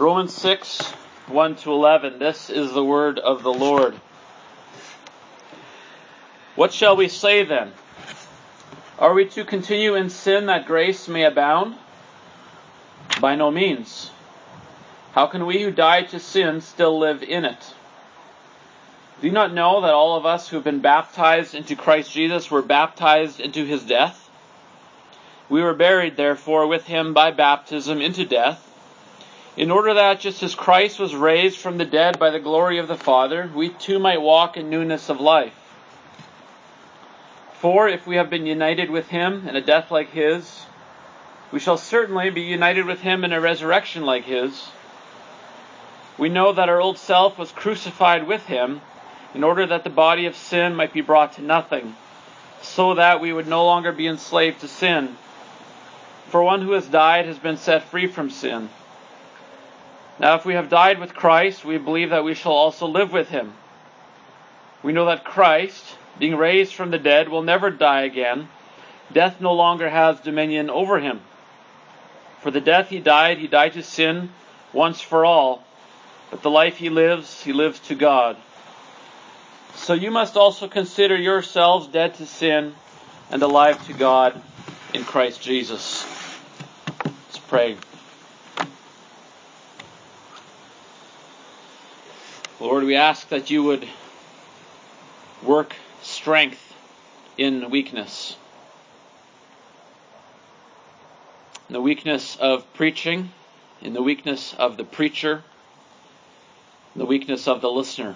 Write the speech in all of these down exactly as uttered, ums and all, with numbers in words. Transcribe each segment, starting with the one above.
Romans six, one to eleven. This is the word of the Lord. What shall we say then? Are we to continue in sin that grace may abound? By no means. How can we who died to sin still live in it? Do you not know that all of us who have been baptized into Christ Jesus were baptized into his death? We were buried, therefore, with him by baptism into death, in order that, just as Christ was raised from the dead by the glory of the Father, we too might walk in newness of life. For if we have been united with him in a death like his, we shall certainly be united with him in a resurrection like his. We know that our old self was crucified with him, in order that the body of sin might be brought to nothing, so that we would no longer be enslaved to sin. For one who has died has been set free from sin. Now if we have died with Christ, we believe that we shall also live with him. We know that Christ, being raised from the dead, will never die again. Death no longer has dominion over him. For the death he died, he died to sin once for all. But the life he lives, he lives to God. So you must also consider yourselves dead to sin and alive to God in Christ Jesus. Let's pray. Lord, we ask that you would work strength in weakness. In the weakness of preaching, in the weakness of the preacher, in the weakness of the listener.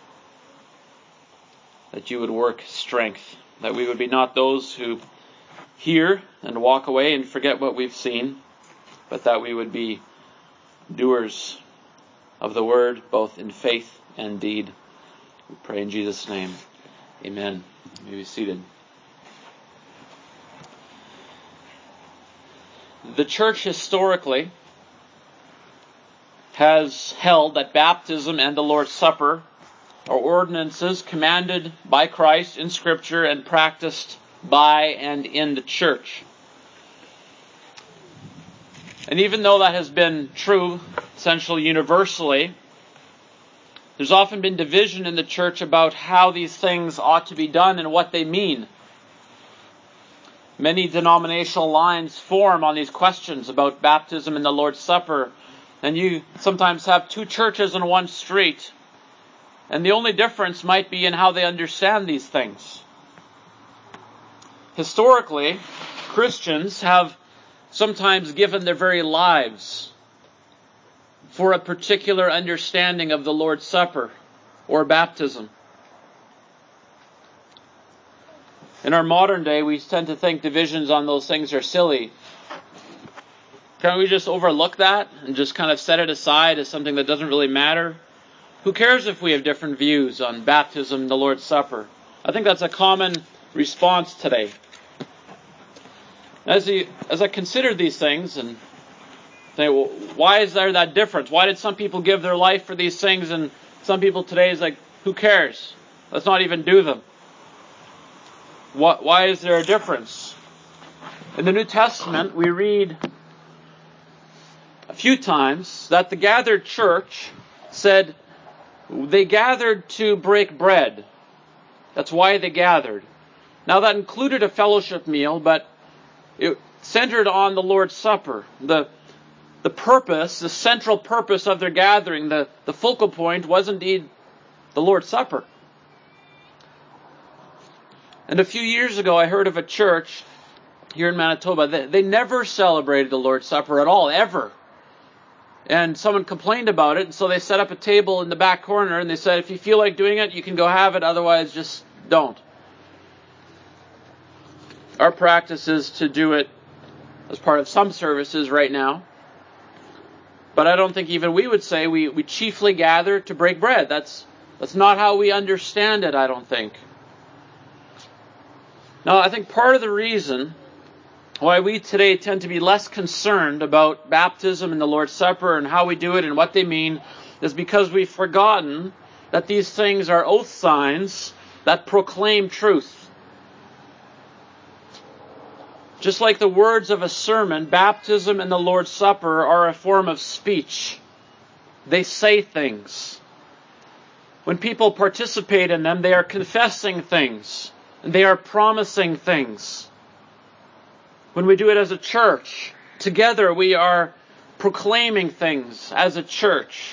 That you would work strength. That we would be not those who hear and walk away and forget what we've seen, but that we would be doers of the word, both in faith and deed. We pray in Jesus' name. Amen. You may be seated. The church historically has held that baptism and the Lord's Supper are ordinances commanded by Christ in Scripture and practiced by and in the church. And even though that has been true, essentially universally, there's often been division in the church about how these things ought to be done and what they mean. Many denominational lines form on these questions about baptism and the Lord's Supper, and you sometimes have two churches on one street, and the only difference might be in how they understand these things. Historically, Christians have sometimes given their very lives for a particular understanding of the Lord's Supper or baptism. In our modern day, we tend to think divisions on those things are silly. Can't we just overlook that and just kind of set it aside as something that doesn't really matter? Who cares if we have different views on baptism and the Lord's Supper? I think that's a common response today. As, he, as I considered these things and think, well, why is there that difference? Why did some people give their life for these things and some people today is like, who cares? Let's not even do them. What, why is there a difference? In the New Testament, we read a few times that the gathered church said they gathered to break bread. That's why they gathered. Now that included a fellowship meal, but it centered on the Lord's Supper. The, the purpose, the central purpose of their gathering, the, the focal point was indeed the Lord's Supper. And a few years ago, I heard of a church here in Manitoba. They, they never celebrated the Lord's Supper at all, ever. And someone complained about it, and so they set up a table in the back corner, and they said, if you feel like doing it, you can go have it, otherwise just don't. Our practice is to do it as part of some services right now. But I don't think even we would say we, we chiefly gather to break bread. That's, that's not how we understand it, I don't think. Now, I think part of the reason why we today tend to be less concerned about baptism and the Lord's Supper and how we do it and what they mean is because we've forgotten that these things are oath signs that proclaim truth. Just like the words of a sermon, baptism and the Lord's Supper are a form of speech. they say things. When people participate in them, they are confessing things. And they are promising things. When we do it as a church, together we are proclaiming things as a church.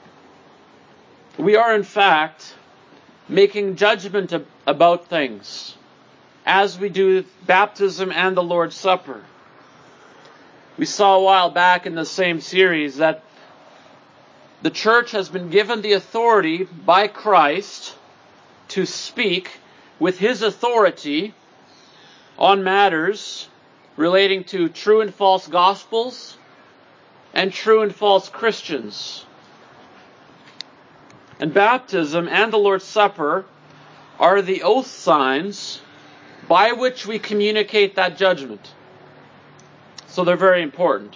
We are, in fact, making judgment about things as we do baptism and the Lord's Supper. We saw a while back in the same series that the church has been given the authority by Christ to speak with His authority on matters relating to true and false gospels and true and false Christians. And baptism and the Lord's Supper are the oath signs by which we communicate that judgment. So they're very important.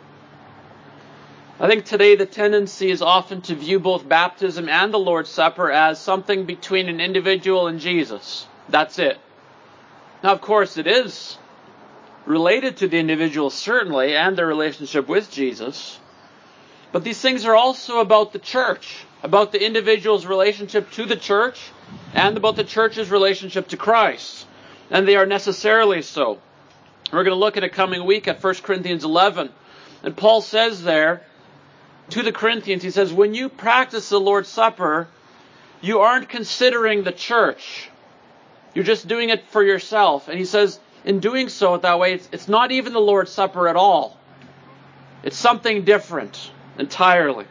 I think today the tendency is often to view both baptism and the Lord's Supper as something between an individual and Jesus. That's it. Now, of course, it is related to the individual, certainly, and their relationship with Jesus. But these things are also about the church, about the individual's relationship to the church, and about the church's relationship to Christ. And they are necessarily so. We're going to look in a coming week at First Corinthians eleven. And Paul says there, to the Corinthians, he says, when you practice the Lord's Supper, you aren't considering the church. You're just doing it for yourself. And he says, in doing so that way, it's, it's not even the Lord's Supper at all. It's something different entirely.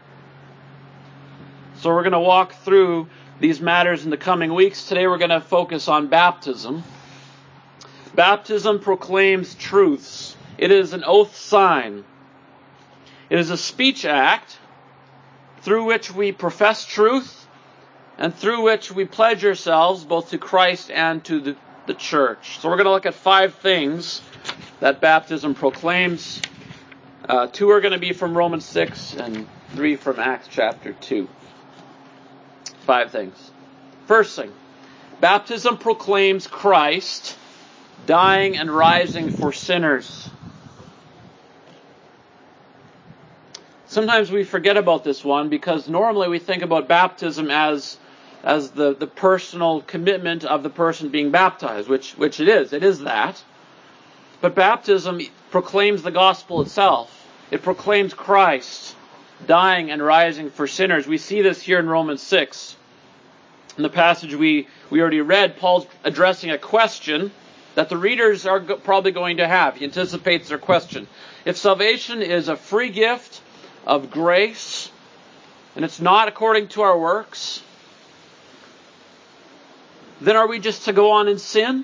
So we're going to walk through these matters in the coming weeks. Today we're going to focus on baptism. Baptism proclaims truths. It is an oath sign. It is a speech act through which we profess truth and through which we pledge ourselves both to Christ and to the, the church. So we're going to look at five things that baptism proclaims. Uh, two are going to be from Romans six and three from Acts chapter two. Five things. First thing, baptism proclaims Christ dying and rising for sinners. Sometimes we forget about this one because normally we think about baptism as as the, the personal commitment of the person being baptized, which, which it is. It is that. But baptism proclaims the gospel itself. It proclaims Christ dying and rising for sinners. We see this here in Romans six. In the passage we, we already read, Paul's addressing a question that the readers are go- probably going to have. He anticipates their question. If salvation is a free gift of grace, and it's not according to our works, then are we just to go on in sin?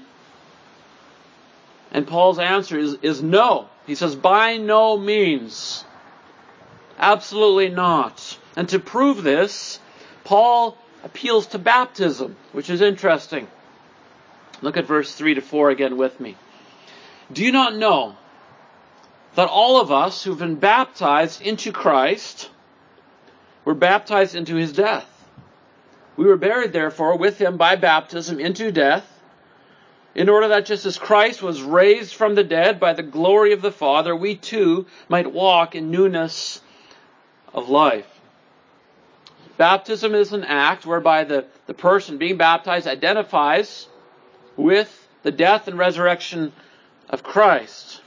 And Paul's answer is, is no. He says, by no means. Absolutely not. And to prove this, Paul appeals to baptism, which is interesting. Look at verse three to four again with me. Do you not know that all of us who've been baptized into Christ were baptized into His death? We were buried, therefore, with Him by baptism into death, in order that just as Christ was raised from the dead by the glory of the Father, we too might walk in newness of life. Baptism is an act whereby the, the person being baptized identifies with the death and resurrection of Christ.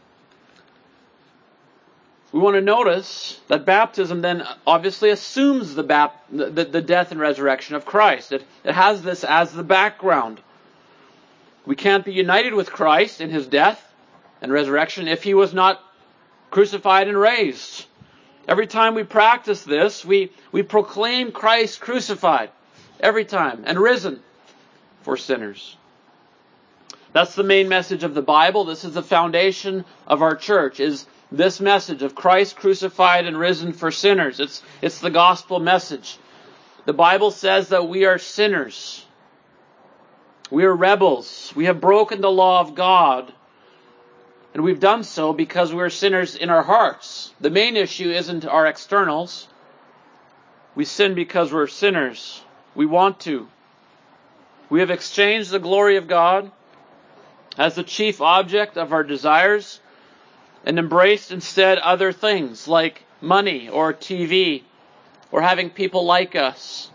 We want to notice that baptism then obviously assumes the, bap- the, the death and resurrection of Christ. It, it has this as the background. We can't be united with Christ in His death and resurrection if He was not crucified and raised. Every time we practice this, we, we proclaim Christ crucified. Every time. And risen for sinners. That's the main message of the Bible. This is the foundation of our church, is this message of Christ crucified and risen for sinners. It's, it's the gospel message. The Bible says that we are sinners. We are rebels. We have broken the law of God. And we've done so because we're sinners in our hearts. The main issue isn't our externals. We sin because we're sinners. We want to. We have exchanged the glory of God as the chief object of our desires and embraced instead other things like money or T V or having people like us,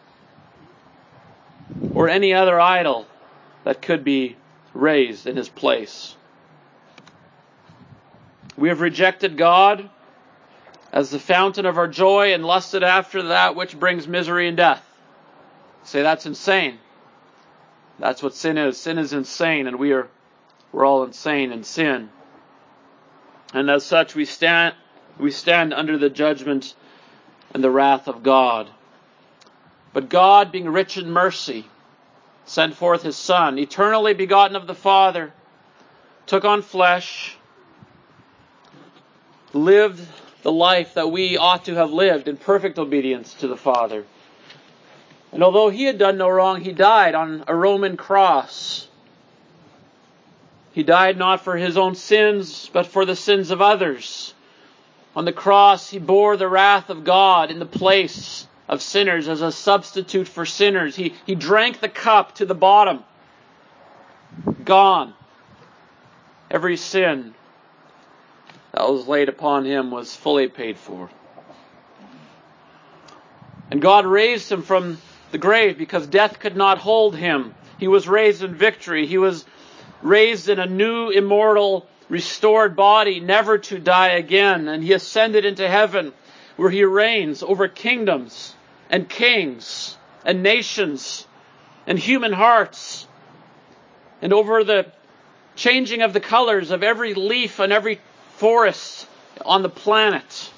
or any other idol that could be raised in his place. We have rejected God as the fountain of our joy and lusted after that which brings misery and death. Say, that's insane. That's what sin is. Sin is insane, and we are we're all insane in sin. And as such, we stand we stand under the judgment and the wrath of God. But God, being rich in mercy, sent forth his Son, eternally begotten of the Father, took on flesh, lived the life that we ought to have lived in perfect obedience to the Father. And although he had done no wrong, he died on a Roman cross. He died not for his own sins, but for the sins of others. On the cross, he bore the wrath of God in the place of sinners as a substitute for sinners. He, he drank the cup to the bottom. Gone. Every sin that was laid upon him was fully paid for. And God raised him from the grave because death could not hold him. He was raised in victory. He was raised in a new, immortal, restored body, never to die again. And he ascended into heaven, where he reigns over kingdoms and kings and nations and human hearts, and over the changing of the colors of every leaf and every forest on the planet.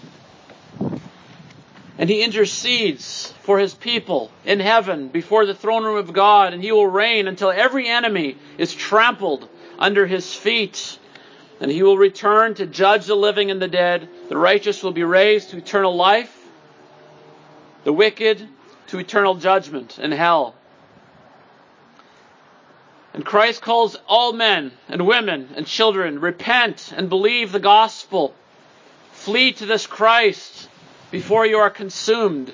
And he intercedes for his people in heaven before the throne room of God, and he will reign until every enemy is trampled under his feet. And he will return to judge the living and the dead. The righteous will be raised to eternal life, the wicked to eternal judgment in hell. And Christ calls all men and women and children, repent and believe the gospel. Flee to this Christ before you are consumed.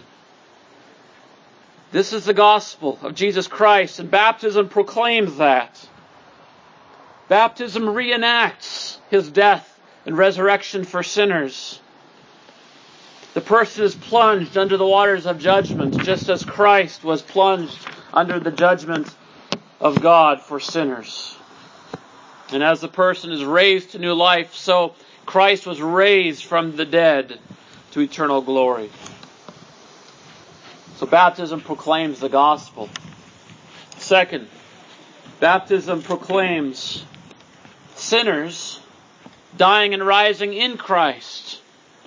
This is the gospel of Jesus Christ, and baptism proclaims that. Baptism reenacts his death and resurrection for sinners. The person is plunged under the waters of judgment, just as Christ was plunged under the judgment of God for sinners. And as the person is raised to new life, so Christ was raised from the dead to eternal glory. So baptism proclaims the gospel. Second, baptism proclaims sinners dying and rising in Christ.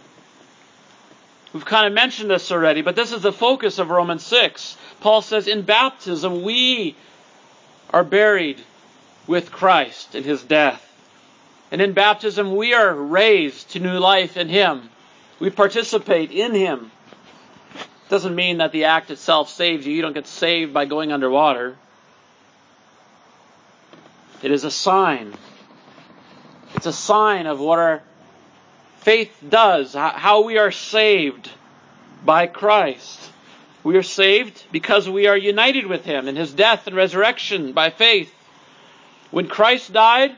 We've kind of mentioned this already, but this is the focus of Romans six. Paul says, in baptism we are buried with Christ in his death. And in baptism we are raised to new life in him. We participate in him. Doesn't mean that the act itself saves you. You don't get saved by going underwater. It is a sign. It's a sign of what our faith does, how we are saved by Christ. We are saved because we are united with him in his death and resurrection by faith. When Christ died,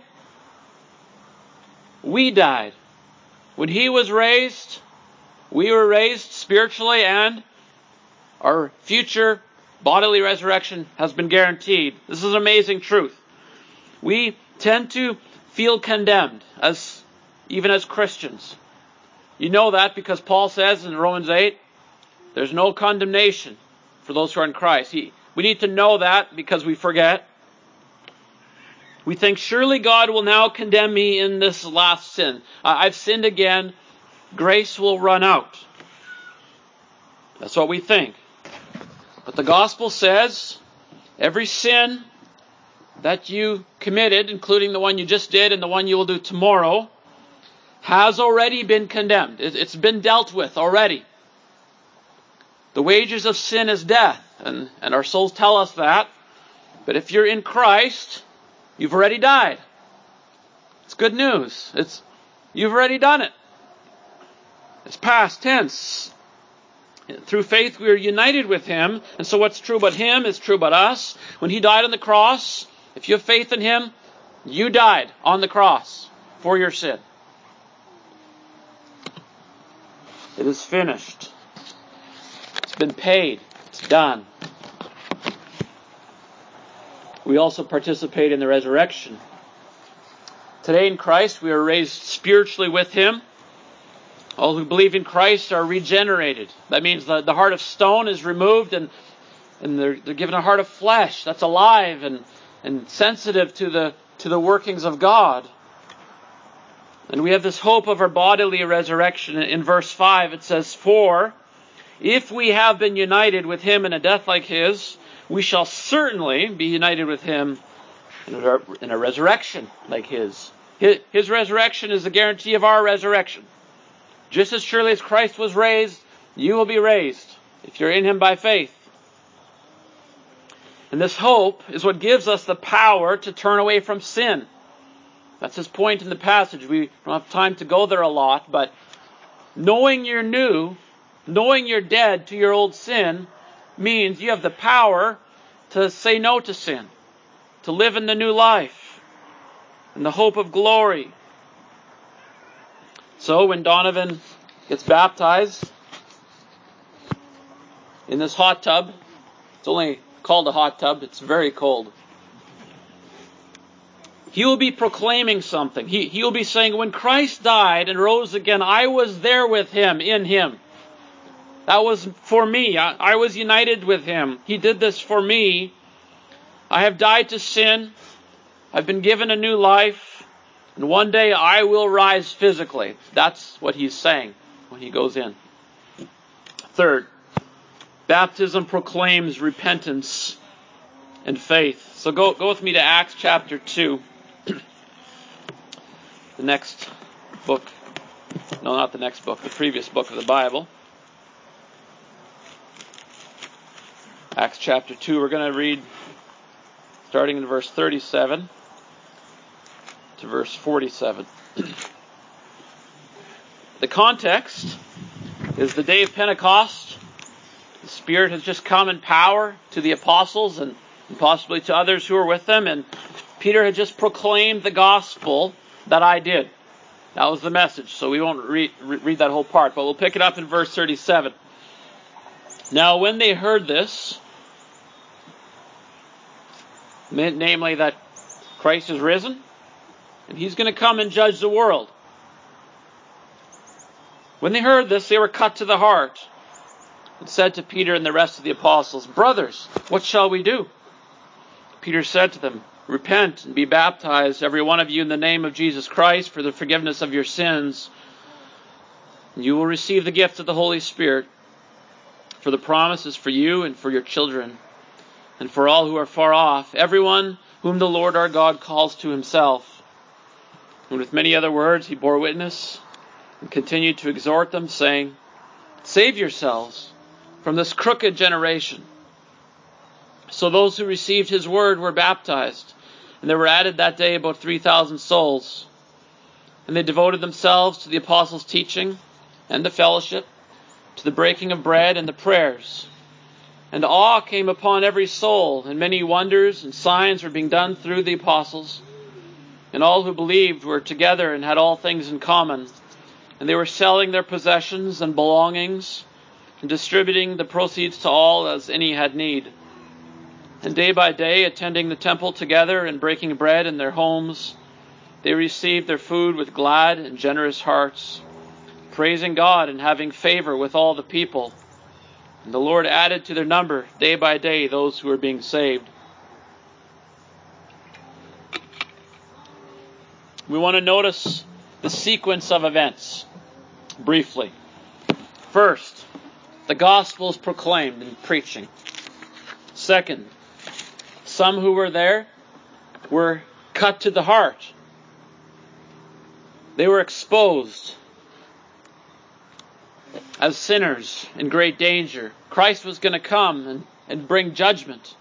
we died. When he was raised, we were raised spiritually, and our future bodily resurrection has been guaranteed. This is an amazing truth. We tend to feel condemned, as even as Christians. You know that because Paul says in Romans eight, there's no condemnation for those who are in Christ. He, we need to know that because we forget. We think, surely God will now condemn me in this last sin. I've sinned again. Grace will run out. That's what we think. But the gospel says every sin that you committed, including the one you just did and the one you will do tomorrow, has already been condemned. It's been dealt with already. The wages of sin is death, and, and our souls tell us that. But if you're in Christ, you've already died. It's good news. It's you've already done it. It's past tense. Through faith we are united with him, and so what's true about him is true about us. When he died on the cross, if you have faith in him, you died on the cross for your sin. It is finished. It's been paid. It's done. We also participate in the resurrection. Today in Christ, we are raised spiritually with Him. All who believe in Christ are regenerated. That means the, the heart of stone is removed and, and they're, they're given a heart of flesh that's alive and, and sensitive to the, to the workings of God. And we have this hope of our bodily resurrection. In verse five it says, "For if we have been united with Him in a death like His, we shall certainly be united with Him in a, in a resurrection like His." His. His resurrection is the guarantee of our resurrection. Just as surely as Christ was raised, you will be raised if you're in Him by faith. And this hope is what gives us the power to turn away from sin. That's his point in the passage. We don't have time to go there a lot, but knowing you're new, knowing you're dead to your old sin, means you have the power to say no to sin, to live in the new life, in the hope of glory. So when Donovan gets baptized in this hot tub, it's only called a hot tub, it's very cold. He will be proclaiming something. He, he will be saying, when Christ died and rose again, I was there with Him, in Him. That was for me. I, I was united with Him. He did this for me. I have died to sin. I've been given a new life. And one day I will rise physically. That's what he's saying when he goes in. Third, baptism proclaims repentance and faith. So go, go with me to Acts chapter two. The next book. No, not the next book. The previous book of the Bible. Acts chapter two. We're going to read starting in verse thirty-seven to verse forty-seven. The context is the day of Pentecost. The Spirit has just come in power to the apostles and possibly to others who are with them. And Peter had just proclaimed the gospel that I did. That was the message. So we won't read, read that whole part, but we'll pick it up in verse thirty-seven. Now when they heard this, namely that Christ is risen, and He's going to come and judge the world. When they heard this, they were cut to the heart and said to Peter and the rest of the apostles, "Brothers, what shall we do?" Peter said to them, "Repent and be baptized, every one of you, in the name of Jesus Christ for the forgiveness of your sins. And you will receive the gift of the Holy Spirit. For the promise is for you and for your children, and for all who are far off, everyone whom the Lord our God calls to Himself." And with many other words he bore witness and continued to exhort them, saying, "Save yourselves from this crooked generation." So those who received his word were baptized, and there were added that day about three thousand souls. And they devoted themselves to the apostles' teaching and the fellowship, to the breaking of bread and the prayers. And awe came upon every soul, and many wonders and signs were being done through the apostles. And all who believed were together and had all things in common. And they were selling their possessions and belongings, and distributing the proceeds to all as any had need. And day by day, attending the temple together and breaking bread in their homes, they received their food with glad and generous hearts, praising God and having favor with all the people. And the Lord added to their number day by day those who were being saved. We want to notice the sequence of events briefly. First, the gospel is proclaimed in preaching. Second, some who were there were cut to the heart. They were exposed as sinners in great danger. Christ was going to come and, and bring judgment.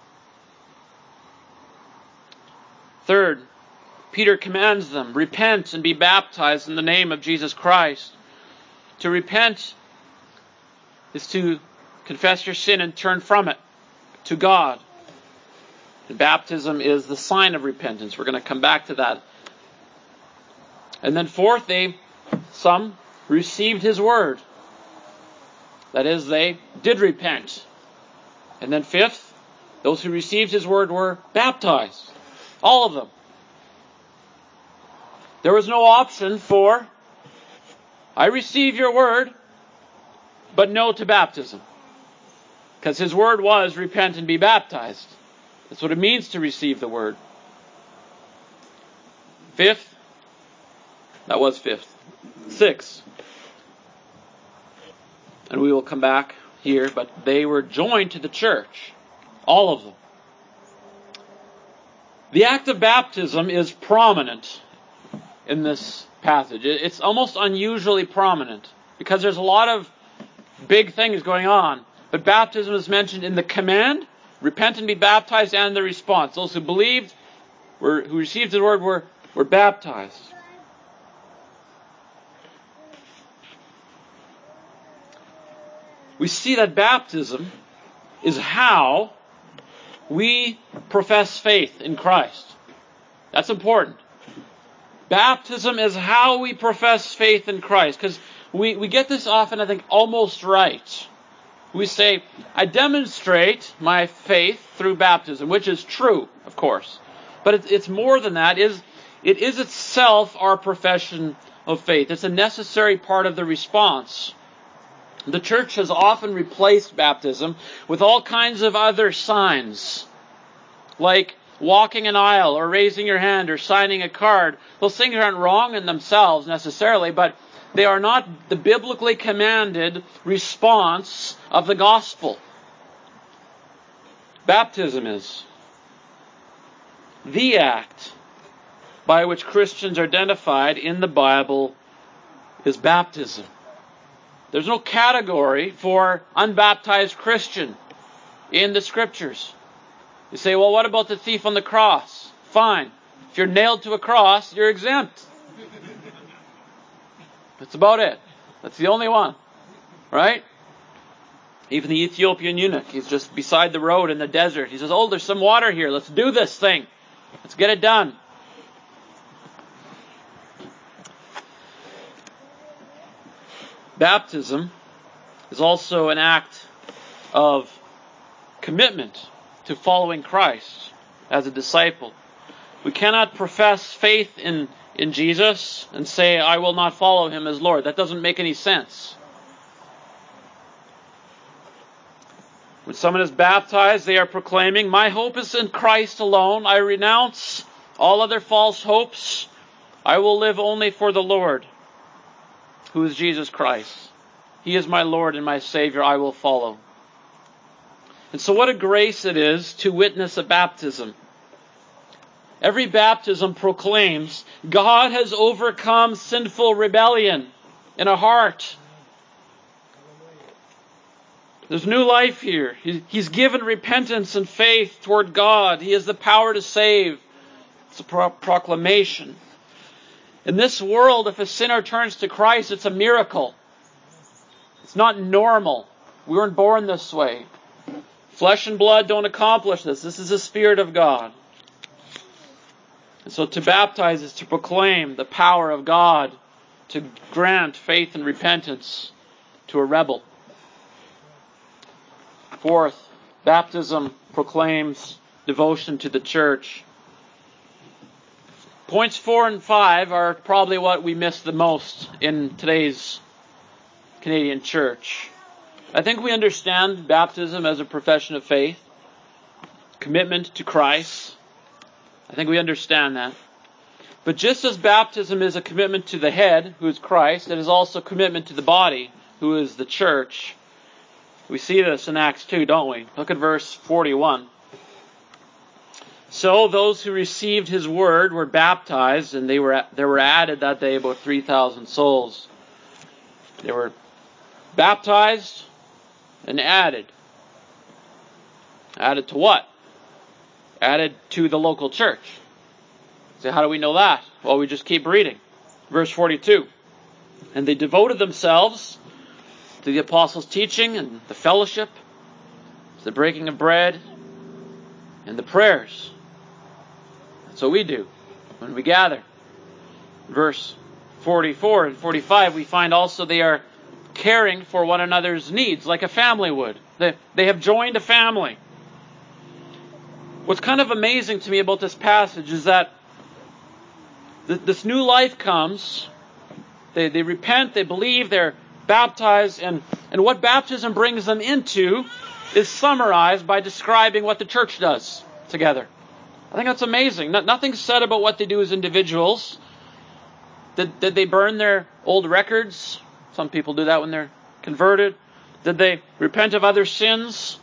Third, Peter commands them, repent and be baptized in the name of Jesus Christ. To repent is to confess your sin and turn from it to God. And baptism is the sign of repentance. We're going to come back to that. And then fourth, they, some received his word. That is, they did repent. And then fifth, those who received his word were baptized. All of them. There was no option for, I receive your word, but no to baptism. Because his word was, repent and be baptized. That's what it means to receive the word. Fifth, that was fifth. Sixth, and we will come back here, but they were joined to the church. All of them. The act of baptism is prominent in this passage. It's almost unusually prominent because there's a lot of big things going on. But baptism is mentioned in the command, repent and be baptized, and the response. Those who believed, were, who received the word, were, were baptized. We see that baptism is how we profess faith in Christ. That's important. Baptism is how we profess faith in Christ. Because we, we get this often, I think, almost right. We say, I demonstrate my faith through baptism, which is true, of course. But it's, it's more than that. It is, it is itself our profession of faith. It's a necessary part of the response. The church has often replaced baptism with all kinds of other signs, like walking an aisle or raising your hand or signing a card. Those things aren't wrong in themselves necessarily, but they are not the biblically commanded response of the gospel. Baptism is the act by which Christians are identified in the Bible is baptism. There's no category for unbaptized Christian in the Scriptures. You say, well, what about the thief on the cross? Fine. If you're nailed to a cross, you're exempt. That's about it. That's the only one. Right? Even the Ethiopian eunuch, he's just beside the road in the desert. He says, oh, there's some water here. Let's do this thing. Let's get it done. Baptism is also an act of commitment to following Christ as a disciple. We cannot profess faith in, in Jesus and say, I will not follow him as Lord. That doesn't make any sense. When someone is baptized, they are proclaiming, my hope is in Christ alone. I renounce all other false hopes. I will live only for the Lord, who is Jesus Christ. He is my Lord and my Savior. I will follow. And so what a grace it is to witness a baptism. Every baptism proclaims God has overcome sinful rebellion in a heart. There's new life here. He's given repentance and faith toward God. He has the power to save. It's a pro- proclamation. In this world, if a sinner turns to Christ, it's a miracle. It's not normal. We weren't born this way. Flesh and blood don't accomplish this. This is the Spirit of God. And so to baptize is to proclaim the power of God to grant faith and repentance to a rebel. Fourth, baptism proclaims devotion to the church. Points four and five are probably what we miss the most in today's Canadian church. I think we understand baptism as a profession of faith, commitment to Christ. I think we understand that. But just as baptism is a commitment to the head, who is Christ, it is also a commitment to the body, who is the church. We see this in Acts two, don't we? Look at verse forty-one. So those who received his word were baptized, and they were there were added that day about three thousand souls. They were baptized and added. Added to what? Added to the local church. So how do we know that? Well, we just keep reading. Verse forty-two. And they devoted themselves to the apostles' teaching and the fellowship, to the breaking of bread, and the prayers. That's what we do when we gather. Verse forty-four and forty-five, we find also they are caring for one another's needs like a family would. They, they have joined a family. What's kind of amazing to me about this passage is that th- this new life comes. They, they repent, they believe, they're baptized, and, and what baptism brings them into is summarized by describing what the church does together. I think that's amazing. No, nothing's said about what they do as individuals. Did, did they burn their old records? Some people do that when they're converted. Did they repent of other sins?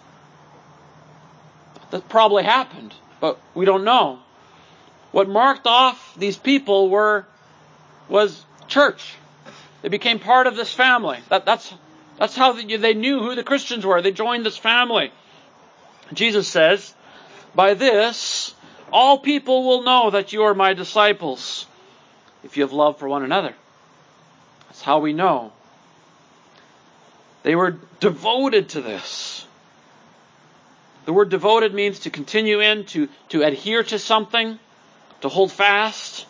That probably happened, but we don't know. What marked off these people were was church. They became part of this family. That, that's, that's how they, they knew who the Christians were. They joined this family. Jesus says, "By this, all people will know that you are my disciples, if you have love for one another." That's how we know. They were devoted to this. The word devoted means to continue in, to, to adhere to something, to hold fast.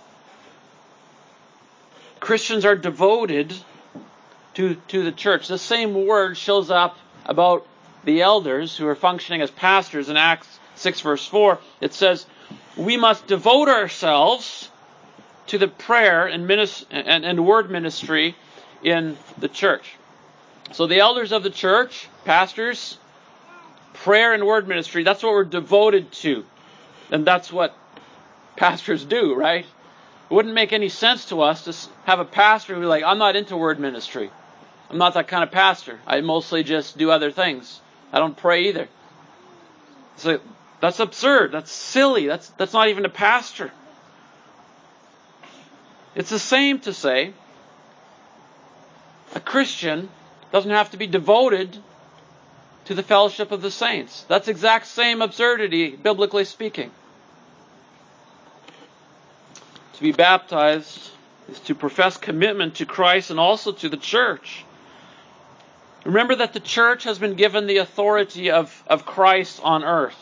Christians are devoted to, to the church. The same word shows up about the elders who are functioning as pastors in Acts six verse four. It says, "We must devote ourselves to the prayer and, minis- and, and word ministry in the church." So the elders of the church, pastors, prayer and word ministry, that's what we're devoted to. And that's what pastors do, right? It wouldn't make any sense to us to have a pastor who's like, "I'm not into word ministry. I'm not that kind of pastor. I mostly just do other things. I don't pray either." So that's absurd. That's silly. That's, that's not even a pastor. It's the same to say a Christian doesn't have to be devoted to the fellowship of the saints. That's exact same absurdity, biblically speaking. To be baptized is to profess commitment to Christ and also to the church. Remember that the church has been given the authority of, of Christ on earth.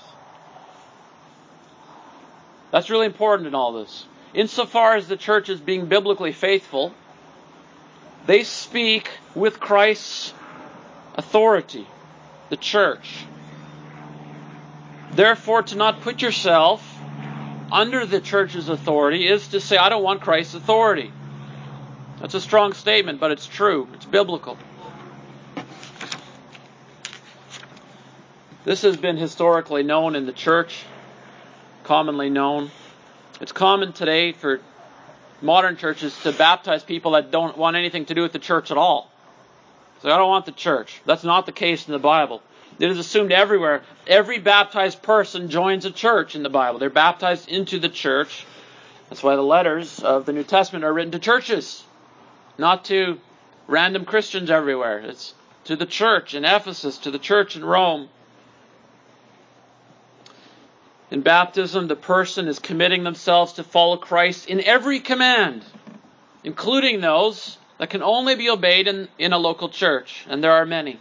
That's really important in all this. Insofar as the church is being biblically faithful, they speak with Christ's authority, the church. Therefore, to not put yourself under the church's authority is to say, "I don't want Christ's authority." That's a strong statement, but it's true. It's biblical. This has been historically known in the church, commonly known. It's common today for modern churches to baptize people that don't want anything to do with the church at all. So I don't want the church. That's not the case in the Bible. It is assumed everywhere. Every baptized person joins a church in the Bible. They're baptized into the church. That's why the letters of the New Testament are written to churches, not to random Christians everywhere. It's to the church in Ephesus, to the church in Rome. In baptism, the person is committing themselves to follow Christ in every command, including those that can only be obeyed in, in a local church, and there are many.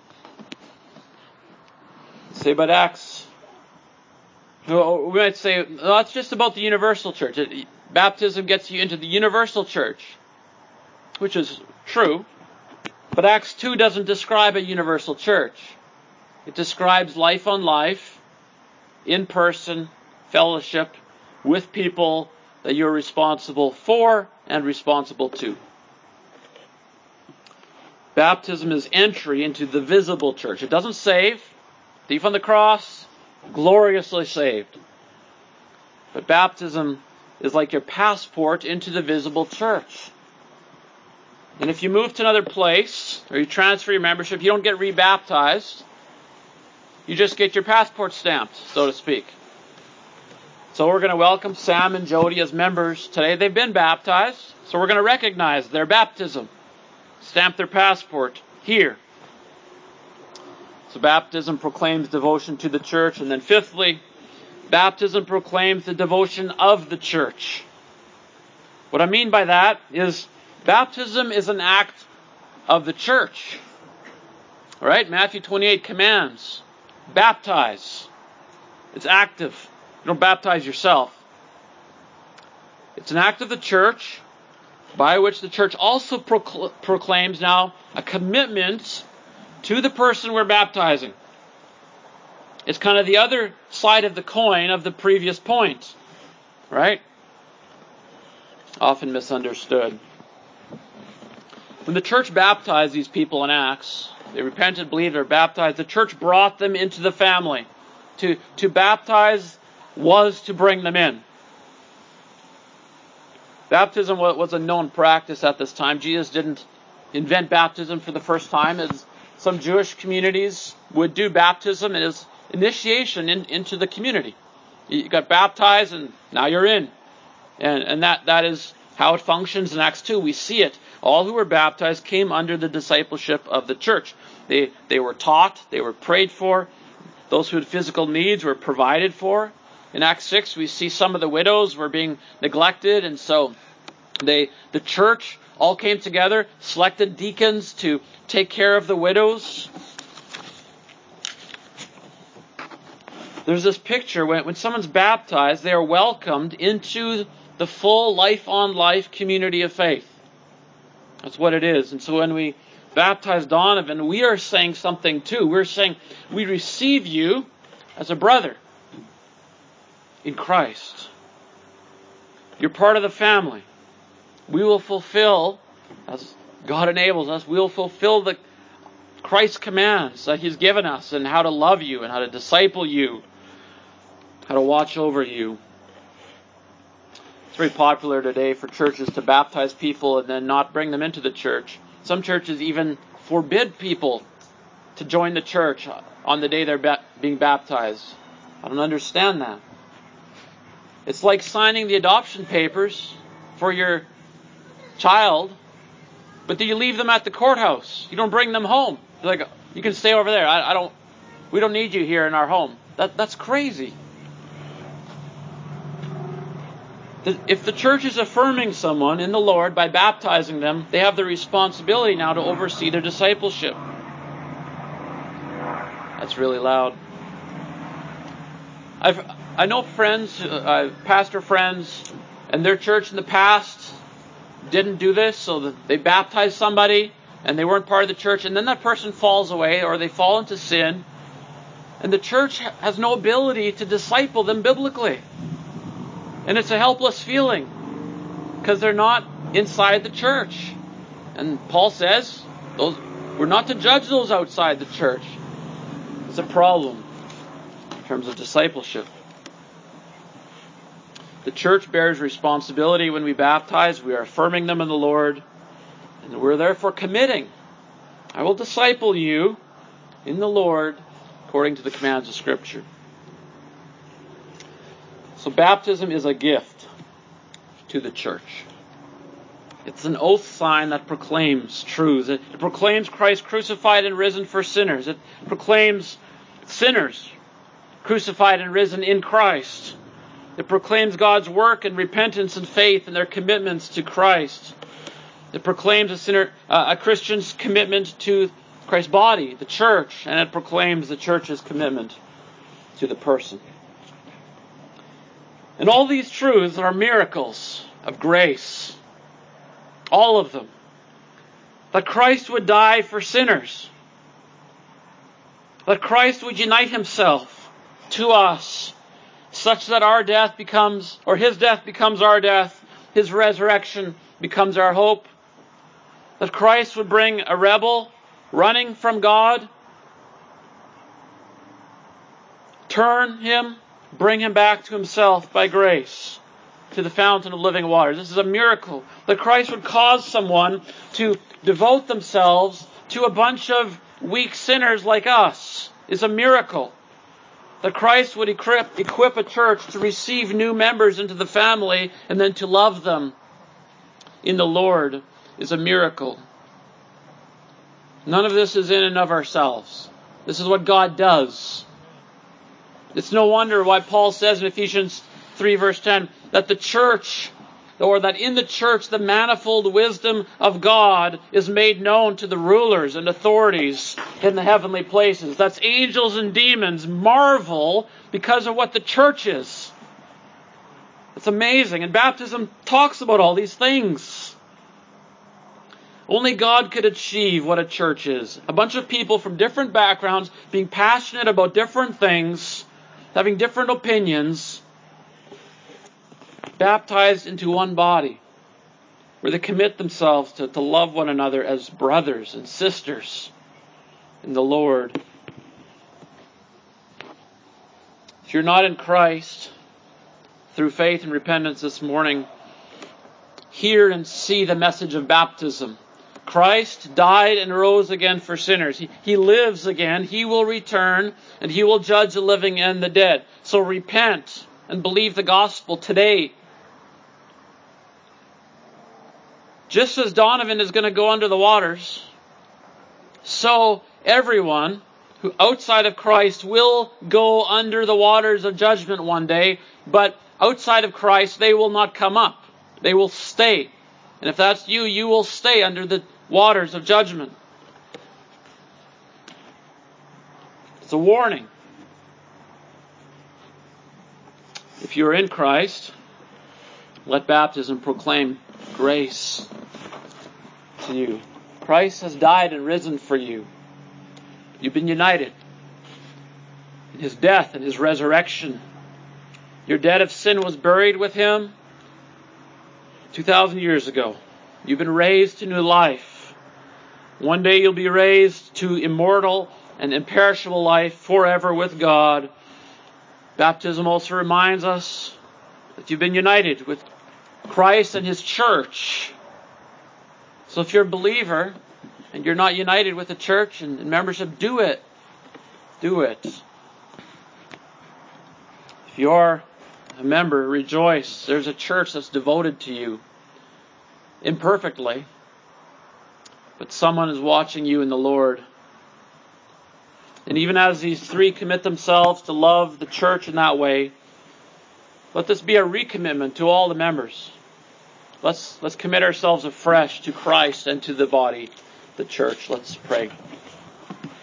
Say about Acts, we might say, well, that's just about the universal church. It, baptism gets you into the universal church, which is true. But Acts two doesn't describe a universal church. It describes life on life, in-person fellowship with people that you're responsible for and responsible to. Baptism is entry into the visible church. It doesn't save. Thief on the cross, gloriously saved. But baptism is like your passport into the visible church. And if you move to another place, or you transfer your membership, you don't get rebaptized. You just get your passport stamped, so to speak. So we're going to welcome Sam and Jody as members today. They've been baptized, so we're going to recognize their baptism. Stamp their passport here. So baptism proclaims devotion to the church. And then fifthly, baptism proclaims the devotion of the church. What I mean by that is baptism is an act of the church. All right? Matthew twenty-eight commands, baptize. It's active. You don't baptize yourself. It's an act of the church by which the church also procl- proclaims now a commitment to the person we're baptizing. It's kind of the other side of the coin of the previous point, right? Often misunderstood. When the church baptized these people in Acts, they repented, believed, or baptized, the church brought them into the family. To, to baptize was to bring them in. Baptism was a known practice at this time. Jesus didn't invent baptism for the first time, as some Jewish communities would do baptism as initiation in, into the community. You got baptized and now you're in. And, and that, that is how it functions in Acts two. We see it. All who were baptized came under the discipleship of the church. They, they were taught, they were prayed for. Those who had physical needs were provided for. In Acts six, we see some of the widows were being neglected, and so they, the church all came together, selected deacons to take care of the widows. There's this picture, when, when someone's baptized, they are welcomed into the full life-on-life community of faith. That's what it is. And so when we baptize Donovan, we are saying something too. We're saying we receive you as a brother in Christ. You're part of the family. We will fulfill, as God enables us, we will fulfill the Christ's commands that He's given us, and how to love you, and how to disciple you, how to watch over you. It's very popular today for churches to baptize people and then not bring them into the church. Some churches even forbid people to join the church on the day they're ba- being baptized. I don't understand that. It's like signing the adoption papers for your child, but then you leave them at the courthouse. You don't bring them home. You're like, you can stay over there. I, I don't. We don't need you here in our home. That that's crazy. If the church is affirming someone in the Lord by baptizing them, they have the responsibility now to oversee their discipleship. That's really loud. I've I know friends, uh, pastor friends, and their church in the past didn't do this, so that they baptized somebody and they weren't part of the church, and then that person falls away or they fall into sin, and the church has no ability to disciple them biblically. And it's a helpless feeling because they're not inside the church. And Paul says those we're not to judge those outside the church. It's a problem in terms of discipleship. The church bears responsibility when we baptize. We are affirming them in the Lord. And we're therefore committing. I will disciple you in the Lord according to the commands of Scripture. So baptism is a gift to the church. It's an oath sign that proclaims truths. It proclaims Christ crucified and risen for sinners. It proclaims sinners crucified and risen in Christ. It proclaims God's work and repentance and faith and their commitments to Christ. It proclaims a sinner, uh, a Christian's commitment to Christ's body, the church, and it proclaims the church's commitment to the person. And all these truths are miracles of grace. All of them. That Christ would die for sinners. That Christ would unite Himself to us, such that our death becomes, or His death becomes our death, His resurrection becomes our hope. That Christ would bring a rebel running from God, turn him, bring him back to Himself by grace, to the fountain of living waters. This is a miracle. That Christ would cause someone to devote themselves to a bunch of weak sinners like us is a miracle. That Christ would equip, equip a church to receive new members into the family and then to love them in the Lord is a miracle. None of this is in and of ourselves. This is what God does. It's no wonder why Paul says in Ephesians three verse ten that the church, or that in the church the manifold wisdom of God is made known to the rulers and authorities in the heavenly places. That's angels and demons marvel because of what the church is. It's amazing. And baptism talks about all these things. Only God could achieve what a church is. A bunch of people from different backgrounds being passionate about different things, having different opinions, baptized into one body, where they commit themselves to, to love one another as brothers and sisters in the Lord. If you're not in Christ, through faith and repentance this morning, hear and see the message of baptism. Christ died and rose again for sinners. He, he lives again. He will return, and He will judge the living and the dead. So repent and believe the gospel today. Just as Donovan is going to go under the waters, so everyone who outside of Christ will go under the waters of judgment one day, but outside of Christ they will not come up. They will stay. And if that's you, you will stay under the waters of judgment. It's a warning. If you are in Christ, let baptism proclaim grace to you. Christ has died and risen for you. You've been united in His death and His resurrection. Your debt of sin was buried with Him two thousand years ago. You've been raised to new life. One day you'll be raised to immortal and imperishable life forever with God. Baptism also reminds us that you've been united with Christ and His church. So if you're a believer and you're not united with the church and membership, do it. Do it. If you are a member, rejoice. There's a church that's devoted to you. Imperfectly. But someone is watching you in the Lord. And even as these three commit themselves to love the church in that way, let this be a recommitment to all the members. Let's, let's commit ourselves afresh to Christ and to the body, the church. Let's pray.